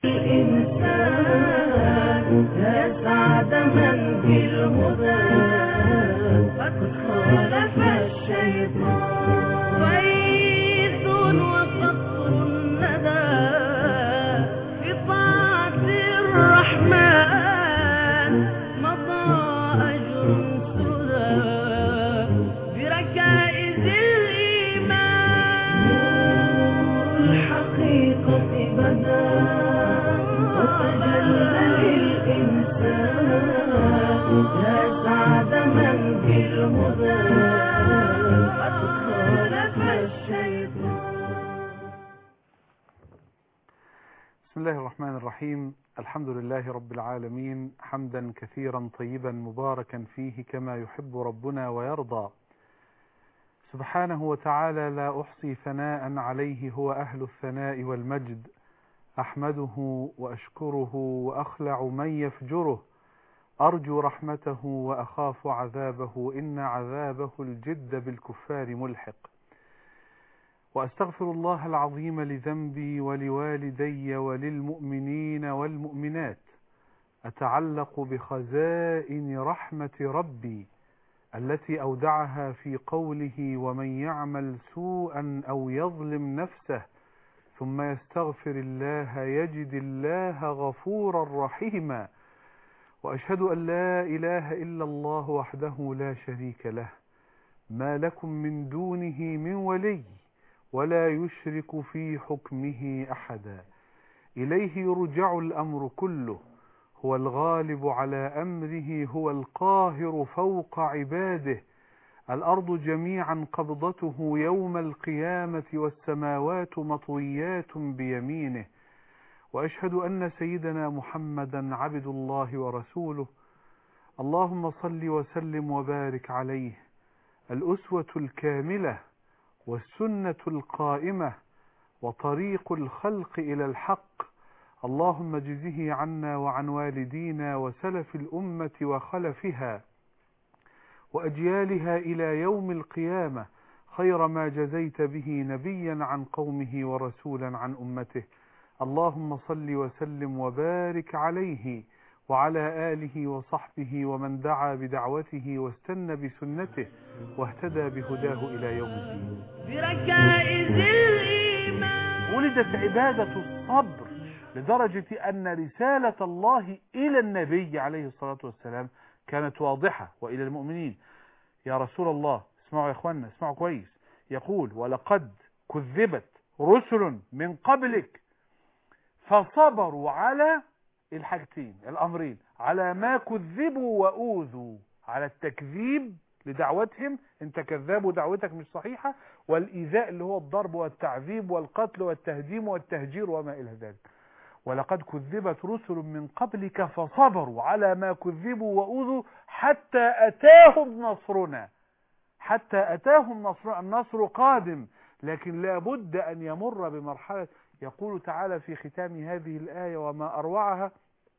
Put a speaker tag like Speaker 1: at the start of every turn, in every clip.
Speaker 1: الإنسان يسعد من في الهدى قد خالف الشيطان ويث وقصر الندى في طاعة الرحمن مضى أجر سدى بركائز الإيمان الحقيقة بدا وتجلى للإنسان يسعد من في الهدى قد خالف الشيطان.
Speaker 2: بسم الله الرحمن الرحيم. الحمد لله رب العالمين، حمدا كثيرا طيبا مباركا فيه كما يحب ربنا ويرضى، سبحانه وتعالى لا أحصي ثناء عليه، هو أهل الثناء والمجد. أحمده وأشكره وأخلع من يفجره، أرجو رحمته وأخاف عذابه، إن عذابه الجد بالكفار ملحق. وأستغفر الله العظيم لذنبي ولوالدي وللمؤمنين والمؤمنات. أتعلق بخزائن رحمة ربي التي أودعها في قوله: ومن يعمل سوءا أو يظلم نفسه ثم يستغفر الله يجد الله غفورا رحيما. وأشهد أن لا إله إلا الله وحده لا شريك له، ما لكم من دونه من ولي ولا يشرك في حكمه أحدا. إليه يرجع الأمر كله، هو الغالب على أمره، هو القاهر فوق عباده. الأرض جميعا قبضته يوم القيامة والسماوات مطويات بيمينه. وأشهد أن سيدنا محمدا عبد الله ورسوله. اللهم صل وسلم وبارك عليه، الأسوة الكاملة والسنة القائمة وطريق الخلق إلى الحق. اللهم اجزه عنا وعن والدينا وسلف الأمة وخلفها وأجيالها إلى يوم القيامة خير ما جزيت به نبيا عن قومه ورسولا عن أمته. اللهم صل وسلم وبارك عليه وعلى آله وصحبه ومن دعا بدعوته واستنى بسنته واهتدى بهداه إلى يوم الدين.
Speaker 1: بركائز الإيمان
Speaker 2: ولدت عبادة الصبر لدرجة أن رسالة الله إلى النبي عليه الصلاة والسلام كانت واضحة، وإلى المؤمنين. يا رسول الله، اسمعوا يا إخواننا، اسمعوا كويس. يقول: ولقد كذبت رسل من قبلك فصبروا على الحاجتين الأمرين، على ما كذبوا وأوذوا، على التكذيب لدعوتهم، انت كذاب ودعوتك مش صحيحة، والإيذاء اللي هو الضرب والتعذيب والقتل والتهديم والتهجير وما إلى ذلك. ولقد كذبت رسل من قبلك فصبروا على ما كذبوا وأوذوا حتى أتاهم نصرنا. حتى أتاهم نصرنا، النصر قادم، لكن لا بد أن يمر بمرحلة. يقول تعالى في ختام هذه الآية: وما أروعها: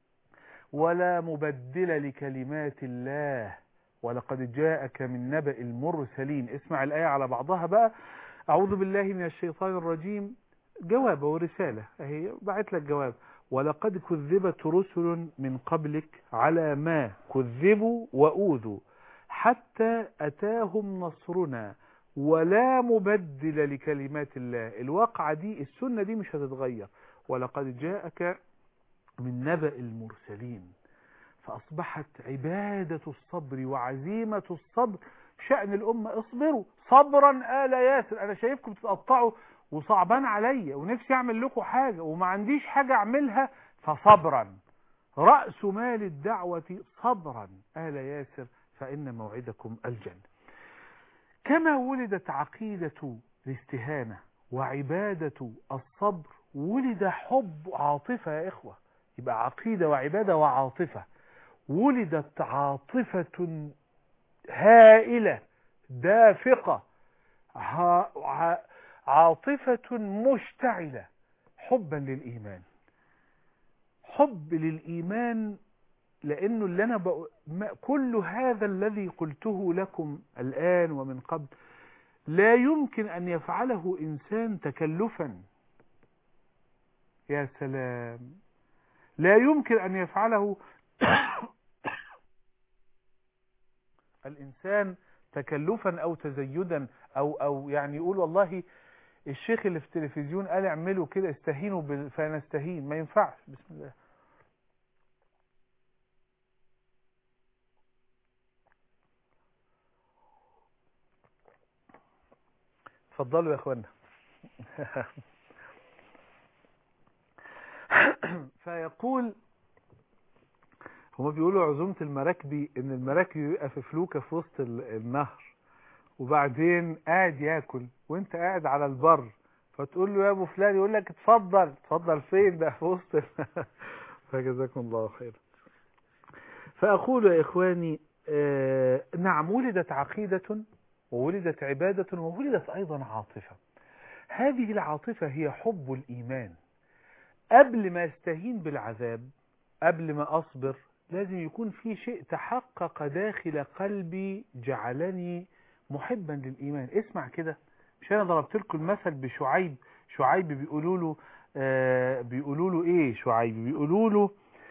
Speaker 2: ولا مبدل لكلمات الله ولقد جاءك من نبأ المرسلين. اسمع الآية على بعضها بقى. أعوذ بالله من الشيطان الرجيم. جواب ورسالة اهي، بعت لك جواب. ولقد كذبت رسل من قبلك على ما كذبوا وأوذوا حتى أتاهم نصرنا ولا مبدل لكلمات الله. الواقعة دي، السنة دي مش هتتغير. ولقد جاءك من نبأ المرسلين. فأصبحت عبادة الصبر وعزيمة الصبر شأن الأمة. اصبروا صبرا آل ياسر. أنا شايفكم تتقطعوا وصعبان عليا ونفسي أعمل لكم حاجة وما عنديش حاجة أعملها، فصبرا. رأس مال الدعوة صبرا آل ياسر، فإن موعدكم الجنة. كما ولدت عقيدة الاستهانة وعبادة الصبر، ولد حب عاطفة يا إخوة. يبقى عقيدة وعبادة وعاطفة. ولدت عاطفة هائلة دافقة، عاطفة مشتعلة، حبا للإيمان. حب للإيمان، لأنه اللي أنا كل هذا الذي قلته لكم الآن ومن قبل لا يمكن أن يفعله إنسان تكلفا. يا سلام، لا يمكن أن يفعله الإنسان تكلفا أو تزيدا أو يعني يقول والله الشيخ اللي في التلفزيون قال اعملوا كده استهينوا فنستهين. ما ينفعش. بسم الله. اتفضلوا يا اخوانا. فيقول هما بيقولوا عزومة المراكبي ان المراكبي بيبقى في فلوكة في وسط النهر، وبعدين قاعد ياكل وانت قاعد على البر، فتقول له يا ابو فلان، يقول لك اتفضل. اتفضل فين؟ ده في وسط فجزاكم الله خير. فاقول يا اخواني نعم، ولدت عقيدة وولدت عبادة وولدت ايضا عاطفة. هذه العاطفة هي حب الإيمان. قبل ما استهين بالعذاب، قبل ما أصبر، لازم يكون في شيء تحقق داخل قلبي جعلني محبا للإيمان. اسمع كده، مش أنا ضربت لكم المثل بشعيب. شعيب بيقولوا له إيه؟ شعيب بيقولوا له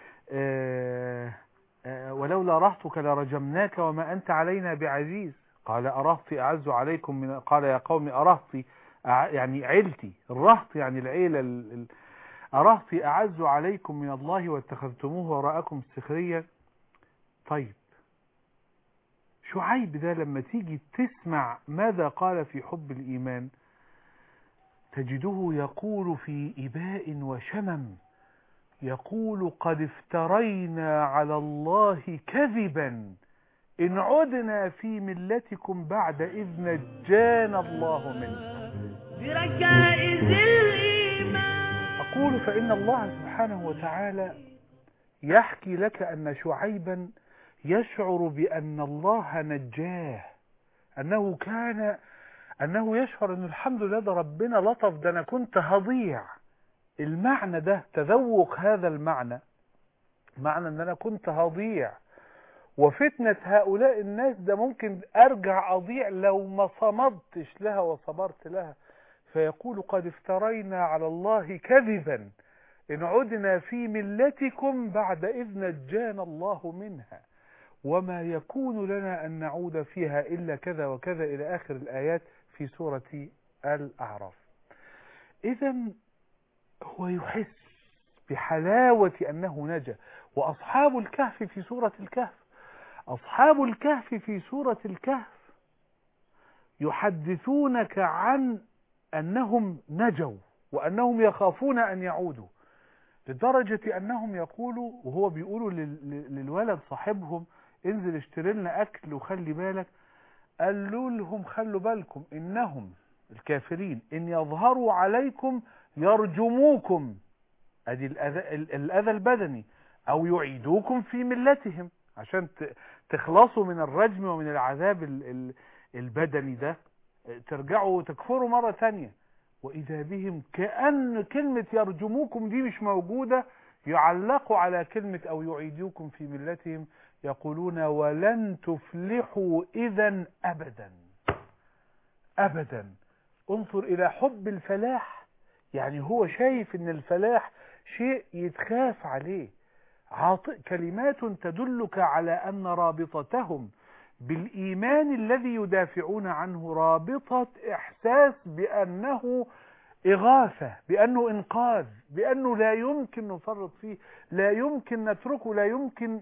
Speaker 2: ولولا رهطك لرجمناك وما أنت علينا بعزيز. قال أرهطي أعز عليكم من، قال يا قوم أرهطي يعني عيلتي، الرهط يعني العيلة، أرهطي أعز عليكم من الله واتخذتموه وراءكم سخريا. طيب شعيب ده لما تيجي تسمع ماذا قال في حب الإيمان، تجده يقول في إباء وشمم، يقول قد افترينا على الله كذبا إن عدنا في ملتكم بعد إذ نجانا الله منه.
Speaker 1: بركائز الإيمان.
Speaker 2: أقول فإن الله سبحانه وتعالى يحكي لك أن شعيبا يشعر بأن الله نجاه، أنه يشعر أن الحمد لله ده ربنا لطف، ده أنا كنت هضيع. المعنى ده، تذوق هذا المعنى، معنى أن أنا كنت هضيع وفتنة هؤلاء الناس ده ممكن أرجع أضيع لو ما صمدتش لها وصبرت لها. فيقول قد افترينا على الله كذبا إن عدنا في ملتكم بعد إذ نجانا الله منها وما يكون لنا أن نعود فيها إلا كذا وكذا إلى آخر الآيات في سورة الأعراف. إذن هو يحس بحلاوة أنه نجا. وأصحاب الكهف في سورة الكهف، أصحاب الكهف في سورة الكهف يحدثونك عن أنهم نجوا وأنهم يخافون أن يعودوا، لدرجة أنهم يقولوا، وهو بيقولوا للولد صاحبهم انزل اشتري لنا أكل وخلي بالك، قالوا لهم خلوا بالكم إنهم الكافرين إن يظهروا عليكم يرجموكم، أدي الأذى البدني، أو يعيدوكم في ملتهم عشان تخلصوا من الرجم ومن العذاب البدني ده، ترجعوا تكفروا مرة ثانية. وإذا بهم كأن كلمة يرجموكم دي مش موجودة، يعلقوا على كلمة أو يعيدوكم في ملتهم، يقولون ولن تفلحوا إذا أبدا أبدا. انظر إلى حب الفلاح، يعني هو شايف إن الفلاح شيء يتخاف عليه. كلمات تدلك على أن رابطتهم بالإيمان الذي يدافعون عنه رابطة إحساس بأنه إغاثة، بأنه إنقاذ، بأنه لا يمكن نفرط فيه، لا يمكن نتركه، لا يمكن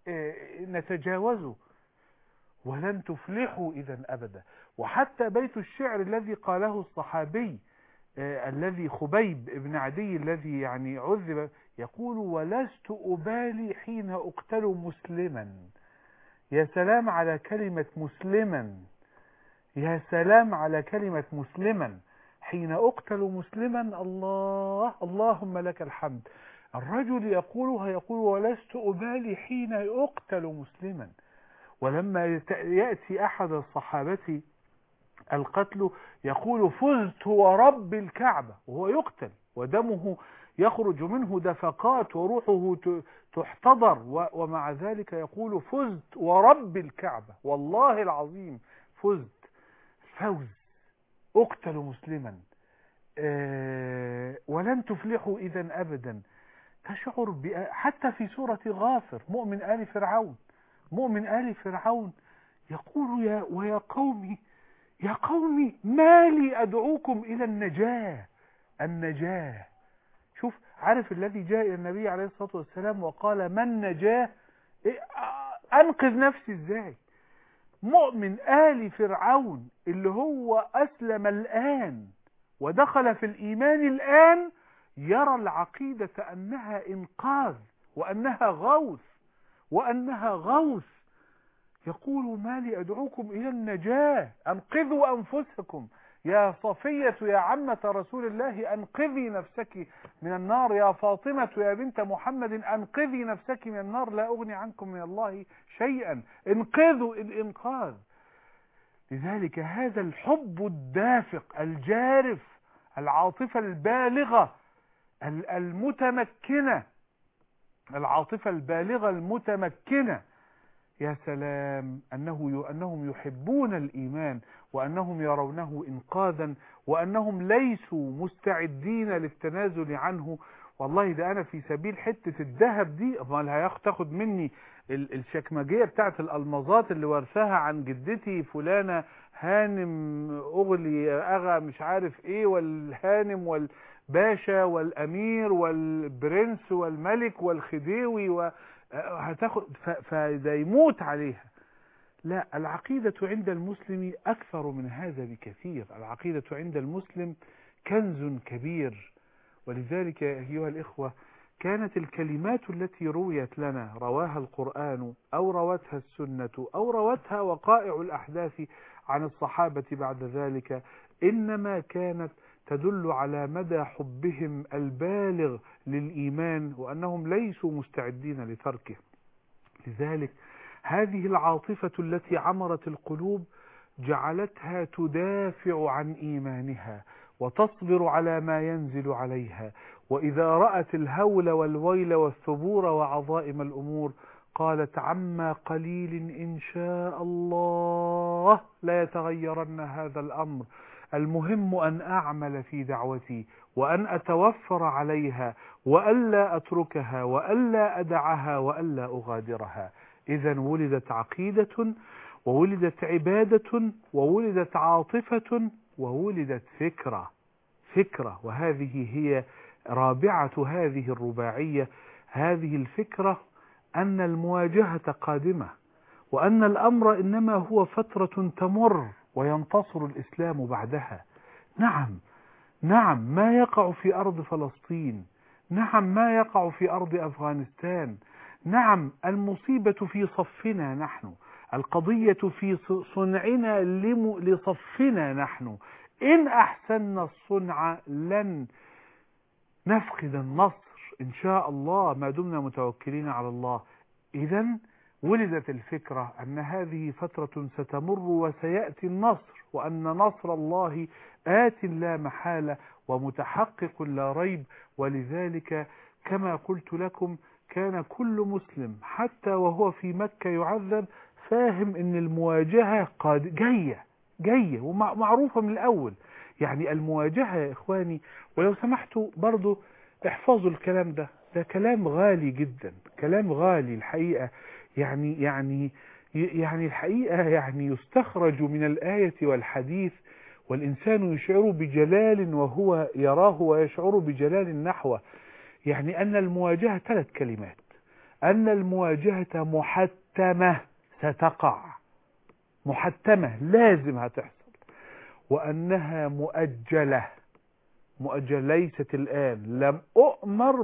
Speaker 2: نتجاوزه. ولن تفلحوا إذا أبدا. وحتى بيت الشعر الذي قاله الصحابي الذي خبيب بن عدي الذي يعني عذب، يقول ولست أبالي حين أقتل مسلما. يا سلام على كلمة مسلما، يا سلام على كلمة مسلما. حين أقتل مسلما، الله اللهم لك الحمد. الرجل يقولها، يقول ولست أبالي حين أقتل مسلما. ولما يأتي أحد الصحابة القتل يقول فزت ورب الكعبة، وهو يقتل ودمه يخرج منه دفقات وروحه تحتضر، ومع ذلك يقول فزت ورب الكعبة، والله العظيم فزت، فوز، أقتل مسلما. ولن تفلحوا إذا أبدا. تشعر حتى في سورة غافر مؤمن آل فرعون يقول يا قومي ما لي أدعوكم إلى النجاة. شوف، عارف الذي جاء إلى النبي عليه الصلاة والسلام وقال من نجاه، أنقذ نفسي إزاي؟ مؤمن آل فرعون اللي هو أسلم الآن ودخل في الإيمان الآن يرى العقيدة أنها إنقاذ وأنها غوث يقول ما لي أدعوكم إلى النجاة، أنقذوا أنفسكم يا صفية يا عمة رسول الله، أنقذي نفسك من النار، يا فاطمة يا بنت محمد أنقذي نفسك من النار، لا أغني عنكم من الله شيئا، انقذوا الإنقاذ. لذلك هذا الحب الدافق الجارف، العاطفة البالغة المتمكنة، العاطفة البالغة المتمكنة، يا سلام أنهم يحبون الإيمان وأنهم يرونه إنقاذا وأنهم ليسوا مستعدين للتنازل عنه. والله ده أنا في سبيل حتة الذهب دي أمال هتاخد مني الشكمجية بتاعت الألمظات اللي ورثها عن جدتي فلانة هانم أغلي أغا مش عارف إيه، والهانم والباشا والأمير والبرنس والملك والخديوي هتاخد فده يموت عليها. لا، العقيدة عند المسلم أكثر من هذا بكثير. العقيدة عند المسلم كنز كبير. ولذلك أيها الإخوة كانت الكلمات التي رويت لنا رواها القرآن أو روتها السنة أو روتها وقائع الأحداث عن الصحابة بعد ذلك إنما كانت تدل على مدى حبهم البالغ للإيمان وأنهم ليسوا مستعدين لتركه. لذلك هذه العاطفة التي عمرت القلوب جعلتها تدافع عن إيمانها وتصبر على ما ينزل عليها، وإذا رأت الهول والويل والثبور وعظائم الأمور قالت عما قليل إن شاء الله لا يتغيرن هذا الأمر، المهم أن أعمل في دعوتي وأن أتوفر عليها وألا أتركها وألا أدعها وألا أغادرها. إذن ولدت عقيدة وولدت عبادة وولدت عاطفة وولدت فكرة، وهذه هي رابعة هذه الرباعية. هذه الفكرة أن المواجهة قادمة، وأن الأمر إنما هو فترة تمر وينتصر الإسلام بعدها. نعم ما يقع في أرض فلسطين، نعم ما يقع في أرض أفغانستان، نعم المصيبة في صفنا نحن، القضية في صنعنا لصفنا نحن. إن أحسننا الصنع لن نفقد النصر إن شاء الله ما دمنا متوكلين على الله. إذن ولدت الفكرة أن هذه فترة ستمر وسيأتي النصر، وأن نصر الله آت لا محالة ومتحقق لا ريب. ولذلك كما قلت لكم كان كل مسلم حتى وهو في مكة يعذب فاهم أن المواجهة جاية ومعروفة من الأول. يعني المواجهة يا إخواني، ولو سمحتوا برضو احفظوا الكلام ده كلام غالي جدا، كلام غالي الحقيقة. يعني الحقيقة يعني يستخرج من الآية والحديث والإنسان يشعر بجلال وهو يراه ويشعر بجلال نحوه. يعني أن المواجهة 3 كلمات: أن المواجهة محتمة ستقع، محتمة لازم هتحصل، وأنها مؤجلة ليست الآن، لم أؤمر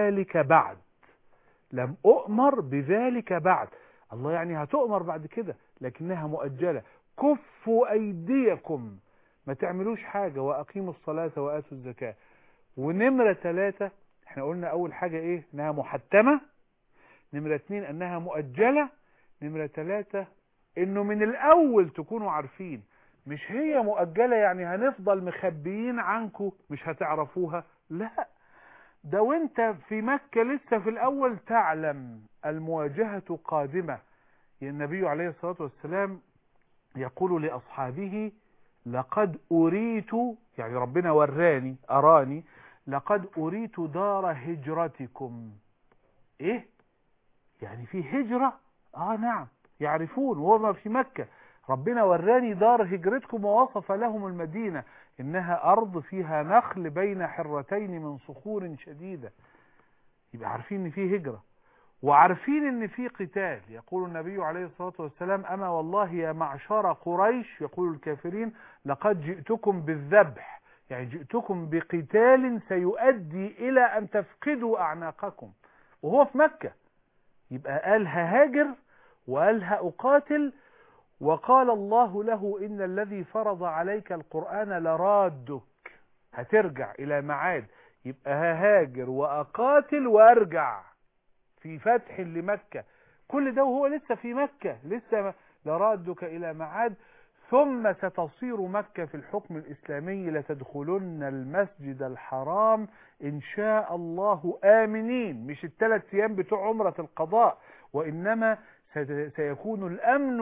Speaker 2: بذلك بعد. الله يعني هتؤمر بعد كده لكنها مؤجلة. كفوا أيديكم، ما تعملوش حاجة، وأقيموا الصلاة وآتوا الزكاة. ونمرة 3 احنا قلنا أول حاجة إيه؟ إنها محتمة. نمرة 2 أنها مؤجلة. نمرة 3 إنه من الأول تكونوا عارفين، مش هي مؤجلة يعني هنفضل مخبيين عنكم مش هتعرفوها، لا، ده وانت في مكة لسه في الأول تعلم المواجهة قادمة. النبي عليه الصلاة والسلام يقول لأصحابه: لقد أريت، يعني ربنا أراني لقد أريت دار هجرتكم. إيه؟ يعني في هجرة؟ نعم، يعرفون وهو في مكة. ربنا وراني دار هجرتكم ووصف لهم المدينة إنها أرض فيها نخل بين حرتين من صخور شديدة. يبقى عارفين إن في هجرة وعارفين إن في قتال. يقول النبي عليه الصلاة والسلام: أما والله يا معشر قريش، يقول الكافرين، لقد جئتكم بالذبح، يعني جئتكم بقتال سيؤدي إلى أن تفقدوا أعناقكم، وهو في مكة. يبقى قال ههاجر وقال هأقاتل، وقال الله له: إن الذي فرض عليك القرآن لرادك، هترجع إلى معاد. يبقى ههاجر وأقاتل وأرجع في فتح لمكة، كل ده وهو لسه في مكة، لسه لرادك إلى معاد. ثم ستصير مكة في الحكم الإسلامي لتدخلن المسجد الحرام إن شاء الله آمنين، مش ال3 أيام بتوع عمرة القضاء، وإنما سيكون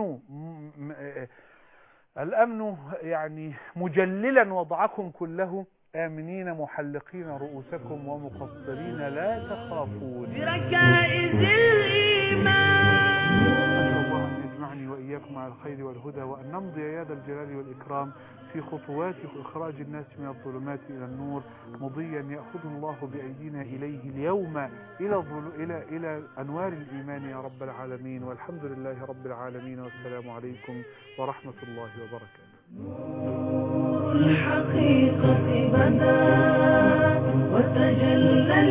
Speaker 2: الأمن يعني مجللا وضعكم كله آمنين محلقين رؤوسكم ومقصرين لا تخافون.
Speaker 1: بركائز الإيمان
Speaker 2: أسأل الله أن يجمعني وإياكم على الخير والهدى، وأن نمضي يا ذا الجلال والإكرام في خطوات إخراج الناس من الظلمات إلى النور، مضيا يأخذ الله بأيدينا إليه اليوم إلى أنوار الإيمان يا رب العالمين. والحمد لله رب العالمين، والسلام عليكم ورحمة الله وبركاته.
Speaker 1: الحقيقة بدا وتجلى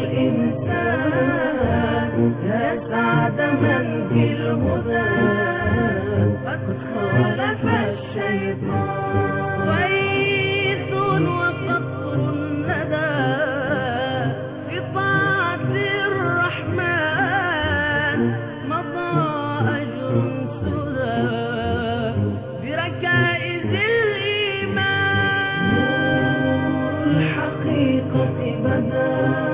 Speaker 1: للإنسان، يا سعد من في الهدى قد خالف الشيطان. غيث وقطر الندى في طاعة الرحمن، مضى أجر سدى بركائز الإيمان. الحقيقة بدا